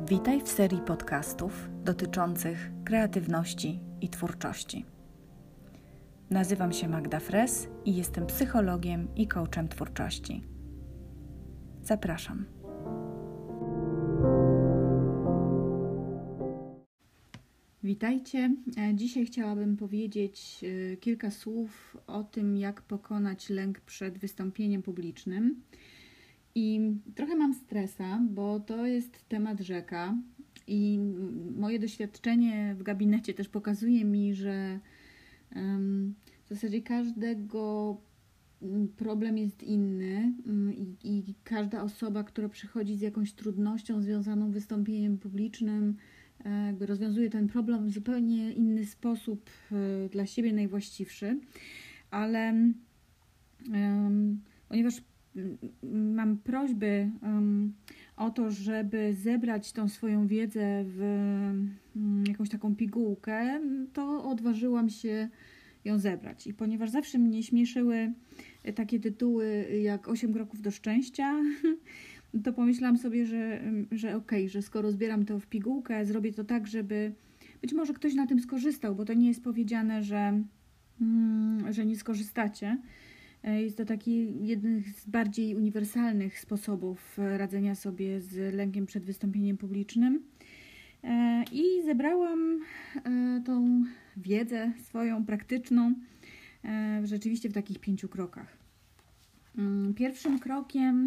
Witaj w serii podcastów dotyczących kreatywności i twórczości. Nazywam się Magda Fres i jestem psychologiem i coachem twórczości. Zapraszam. Witajcie. Dzisiaj chciałabym powiedzieć kilka słów o tym, jak pokonać lęk przed wystąpieniem publicznym. I trochę mam stresa, bo to jest temat rzeka i moje doświadczenie w gabinecie też pokazuje mi, że w zasadzie każdego problem jest inny i każda osoba, która przychodzi z jakąś trudnością związaną z wystąpieniem publicznym, jakby rozwiązuje ten problem w zupełnie inny sposób, dla siebie najwłaściwszy, ale ponieważ mam prośbę o to, żeby zebrać tą swoją wiedzę w jakąś taką pigułkę, to odważyłam się ją zebrać. I ponieważ zawsze mnie śmieszyły takie tytuły jak 8 kroków do szczęścia, to pomyślałam sobie, że okej, że skoro zbieram to w pigułkę, zrobię to tak, żeby być może ktoś na tym skorzystał, bo to nie jest powiedziane, że nie skorzystacie. Jest to taki jeden z bardziej uniwersalnych sposobów radzenia sobie z lękiem przed wystąpieniem publicznym. I zebrałam tą wiedzę swoją praktyczną rzeczywiście w takich 5 krokach. Pierwszym krokiem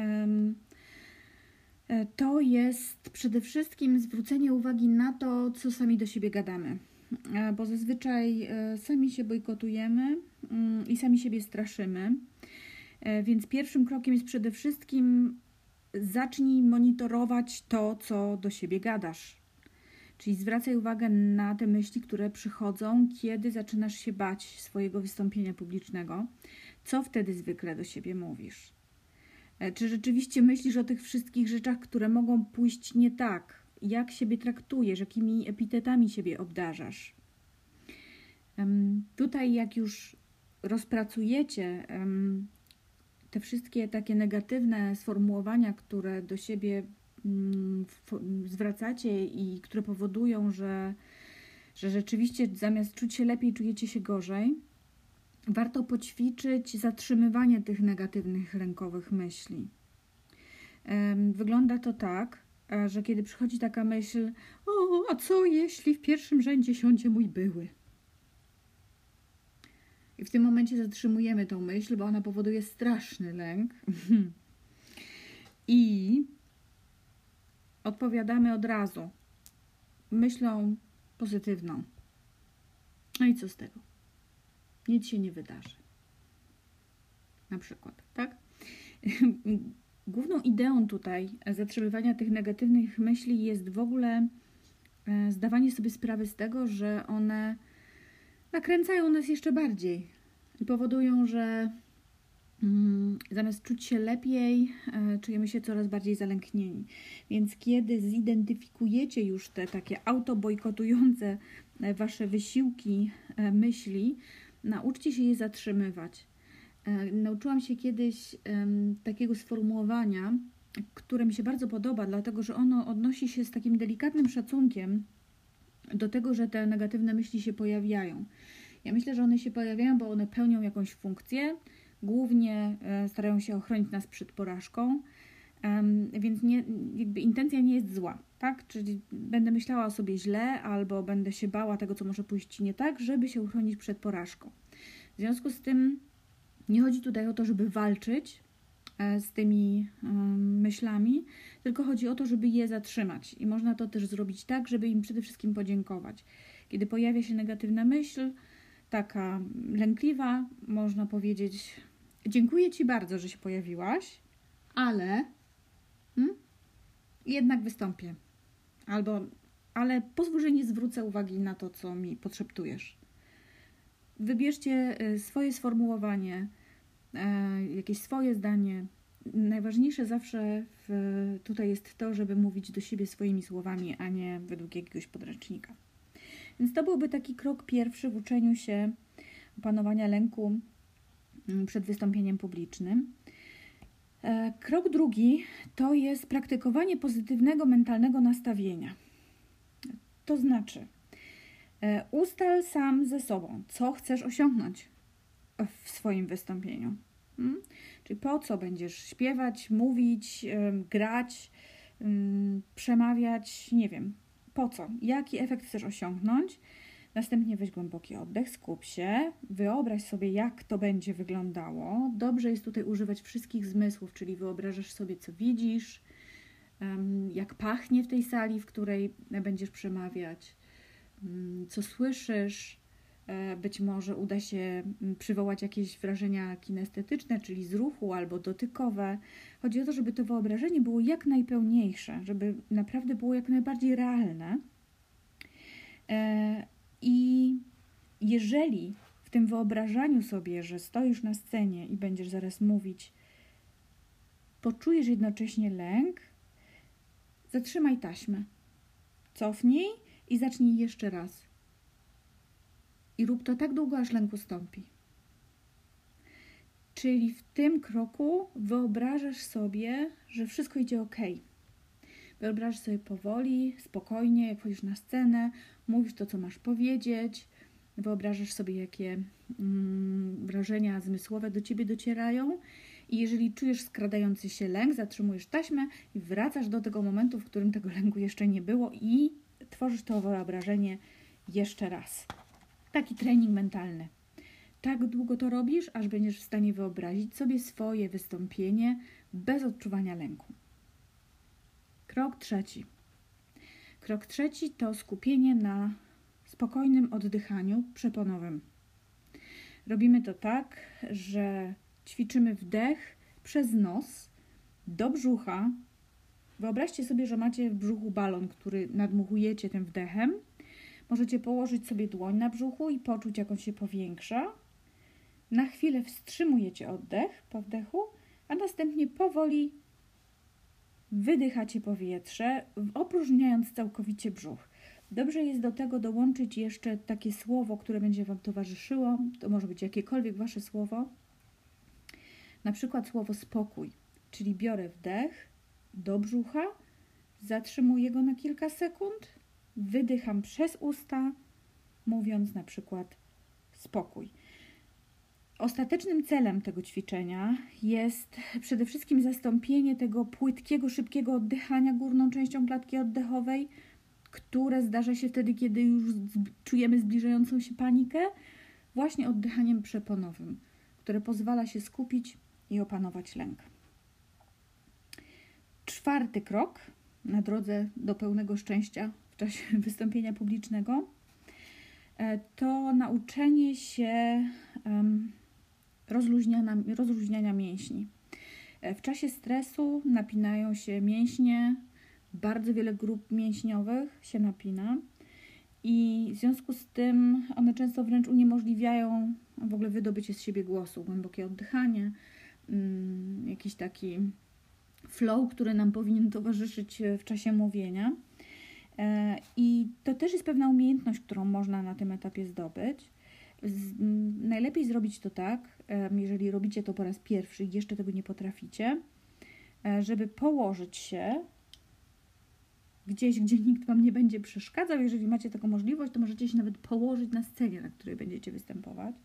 to jest przede wszystkim zwrócenie uwagi na to, co sami do siebie gadamy. Bo zazwyczaj sami się bojkotujemy i sami siebie straszymy. Więc pierwszym krokiem jest przede wszystkim zacznij monitorować to, co do siebie gadasz. Czyli zwracaj uwagę na te myśli, które przychodzą, kiedy zaczynasz się bać swojego wystąpienia publicznego. Co wtedy zwykle do siebie mówisz? Czy rzeczywiście myślisz o tych wszystkich rzeczach, które mogą pójść nie tak? Jak siebie traktujesz? Jakimi epitetami siebie obdarzasz? Tutaj jak już rozpracujecie te wszystkie takie negatywne sformułowania, które do siebie zwracacie i które powodują, że rzeczywiście zamiast czuć się lepiej, czujecie się gorzej, warto poćwiczyć zatrzymywanie tych negatywnych, lękowych myśli. Wygląda to tak, że kiedy przychodzi taka myśl, a co jeśli w pierwszym rzędzie siądzie mój były? I w tym momencie zatrzymujemy tą myśl, bo ona powoduje straszny lęk. I odpowiadamy od razu myślą pozytywną. No i co z tego? Nic się nie wydarzy. Na przykład, tak? Główną ideą tutaj zatrzymywania tych negatywnych myśli jest w ogóle zdawanie sobie sprawy z tego, że one nakręcają nas jeszcze bardziej i powodują, że zamiast czuć się lepiej, czujemy się coraz bardziej zalęknieni. Więc kiedy zidentyfikujecie już te takie autobojkotujące wasze wysiłki myśli, nauczcie się je zatrzymywać. Nauczyłam się kiedyś takiego sformułowania, które mi się bardzo podoba, dlatego że ono odnosi się z takim delikatnym szacunkiem do tego, że te negatywne myśli się pojawiają. Ja myślę, że one się pojawiają, bo one pełnią jakąś funkcję, głównie starają się ochronić nas przed porażką, więc jakby intencja nie jest zła, tak? Czyli będę myślała o sobie źle albo będę się bała tego, co może pójść nie tak, żeby się uchronić przed porażką. W związku z tym nie chodzi tutaj o to, żeby walczyć z tymi myślami, tylko chodzi o to, żeby je zatrzymać. I można to też zrobić tak, żeby im przede wszystkim podziękować. Kiedy pojawia się negatywna myśl, taka lękliwa, można powiedzieć: dziękuję Ci bardzo, że się pojawiłaś, ale jednak wystąpię. Ale pozwól, że nie zwrócę uwagi na to, co mi podszeptujesz. Wybierzcie swoje sformułowanie, jakieś swoje zdanie. Najważniejsze zawsze tutaj jest to, żeby mówić do siebie swoimi słowami, a nie według jakiegoś podręcznika. Więc to byłby taki krok pierwszy w uczeniu się opanowania lęku przed wystąpieniem publicznym. Krok drugi to jest praktykowanie pozytywnego mentalnego nastawienia. To znaczy, ustal sam ze sobą, co chcesz osiągnąć w swoim wystąpieniu. Czyli po co będziesz śpiewać, mówić, grać, przemawiać, nie wiem, po co, jaki efekt chcesz osiągnąć. Następnie weź głęboki oddech, skup się, wyobraź sobie, jak to będzie wyglądało. Dobrze jest tutaj używać wszystkich zmysłów, czyli wyobrażasz sobie, co widzisz, jak pachnie w tej sali, w której będziesz przemawiać, co słyszysz. Być może uda się przywołać jakieś wrażenia kinestetyczne, czyli z ruchu albo dotykowe. Chodzi o to, żeby to wyobrażenie było jak najpełniejsze, żeby naprawdę było jak najbardziej realne. I jeżeli w tym wyobrażaniu sobie, że stoisz na scenie i będziesz zaraz mówić, poczujesz jednocześnie lęk, zatrzymaj taśmę, cofnij i zacznij jeszcze raz. I rób to tak długo, aż lęk ustąpi. Czyli w tym kroku wyobrażasz sobie, że wszystko idzie ok. Wyobrażasz sobie powoli, spokojnie, jak wchodzisz na scenę, mówisz to, co masz powiedzieć, wyobrażasz sobie, jakie wrażenia zmysłowe do ciebie docierają i jeżeli czujesz skradający się lęk, zatrzymujesz taśmę i wracasz do tego momentu, w którym tego lęku jeszcze nie było i tworzysz to wyobrażenie jeszcze raz. Taki trening mentalny. Tak długo to robisz, aż będziesz w stanie wyobrazić sobie swoje wystąpienie bez odczuwania lęku. Krok trzeci. Krok trzeci to skupienie na spokojnym oddychaniu przeponowym. Robimy to tak, że ćwiczymy wdech przez nos do brzucha. Wyobraźcie sobie, że macie w brzuchu balon, który nadmuchujecie tym wdechem. Możecie położyć sobie dłoń na brzuchu i poczuć, jak on się powiększa. Na chwilę wstrzymujecie oddech po wdechu, a następnie powoli wydychacie powietrze, opróżniając całkowicie brzuch. Dobrze jest do tego dołączyć jeszcze takie słowo, które będzie Wam towarzyszyło. To może być jakiekolwiek Wasze słowo. Na przykład słowo spokój, czyli biorę wdech do brzucha, zatrzymuję go na kilka sekund, wydycham przez usta, mówiąc na przykład spokój. Ostatecznym celem tego ćwiczenia jest przede wszystkim zastąpienie tego płytkiego, szybkiego oddychania górną częścią klatki oddechowej, które zdarza się wtedy, kiedy już czujemy zbliżającą się panikę, właśnie oddychaniem przeponowym, które pozwala się skupić i opanować lęk. Czwarty krok na drodze do pełnego szczęścia w czasie wystąpienia publicznego to nauczenie się rozluźniania mięśni. W czasie stresu napinają się mięśnie, bardzo wiele grup mięśniowych się napina i w związku z tym one często wręcz uniemożliwiają w ogóle wydobycie z siebie głosu, głębokie oddychanie, jakiś taki flow, który nam powinien towarzyszyć w czasie mówienia. I to też jest pewna umiejętność, którą można na tym etapie zdobyć. Najlepiej zrobić to tak, jeżeli robicie to po raz pierwszy i jeszcze tego nie potraficie, żeby położyć się gdzieś, gdzie nikt Wam nie będzie przeszkadzał. Jeżeli macie taką możliwość, to możecie się nawet położyć na scenie, na której będziecie występować.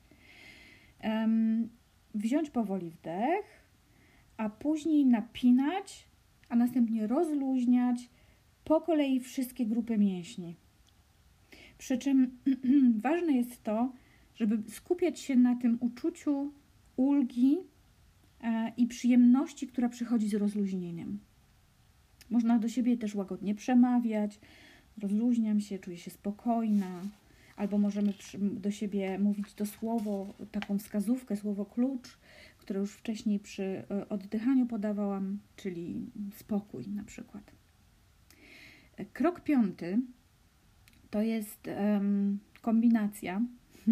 Wziąć powoli wdech, a później napinać, a następnie rozluźniać po kolei wszystkie grupy mięśni. Przy czym ważne jest to, żeby skupiać się na tym uczuciu ulgi i przyjemności, która przychodzi z rozluźnieniem. Można do siebie też łagodnie przemawiać, rozluźniam się, czuję się spokojna, albo możemy do siebie mówić to słowo, taką wskazówkę, słowo klucz, które już wcześniej przy oddychaniu podawałam, czyli spokój na przykład. Krok piąty to jest kombinacja.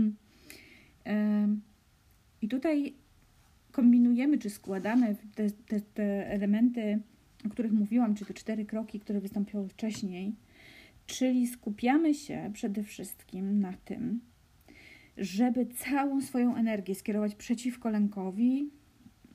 I tutaj kombinujemy, czy składamy te elementy, o których mówiłam, czy te 4 kroki, które wystąpiły wcześniej, czyli skupiamy się przede wszystkim na tym, żeby całą swoją energię skierować przeciwko lękowi,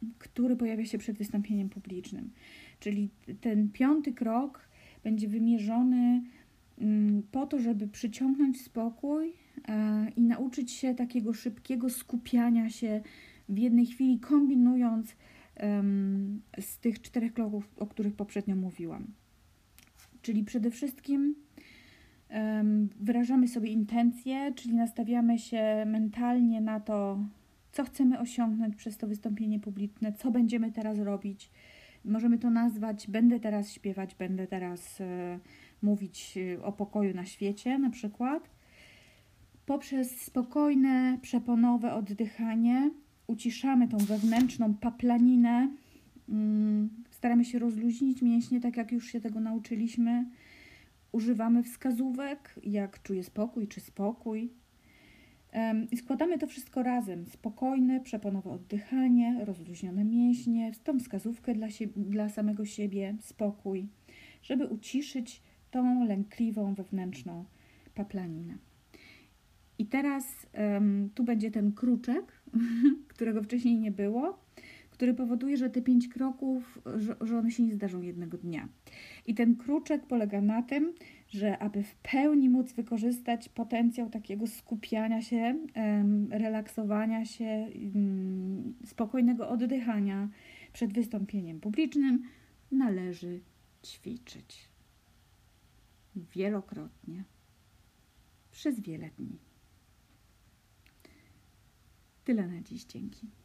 który pojawia się przed wystąpieniem publicznym. Czyli ten 5. krok będzie wymierzony po to, żeby przyciągnąć spokój i nauczyć się takiego szybkiego skupiania się w jednej chwili, kombinując z tych 4 kroków, o których poprzednio mówiłam. Czyli przede wszystkim wyrażamy sobie intencje, czyli nastawiamy się mentalnie na to, co chcemy osiągnąć przez to wystąpienie publiczne, co będziemy teraz robić. Możemy to nazwać, będę teraz śpiewać, będę teraz mówić o pokoju na świecie na przykład. Poprzez spokojne, przeponowe oddychanie uciszamy tą wewnętrzną paplaninę, staramy się rozluźnić mięśnie, tak jak już się tego nauczyliśmy. Używamy wskazówek, jak czuję spokój czy spokój. I składamy to wszystko razem. Spokojne, przeponowe oddychanie, rozluźnione mięśnie, tą wskazówkę dla samego siebie, spokój, żeby uciszyć tą lękliwą wewnętrzną paplaninę. I teraz tu będzie ten kruczek, którego wcześniej nie było, który powoduje, że te 5 kroków, że one się nie zdarzą jednego dnia. I ten kruczek polega na tym, że aby w pełni móc wykorzystać potencjał takiego skupiania się, relaksowania się, spokojnego oddychania przed wystąpieniem publicznym, należy ćwiczyć wielokrotnie, przez wiele dni. Tyle na dziś, dzięki.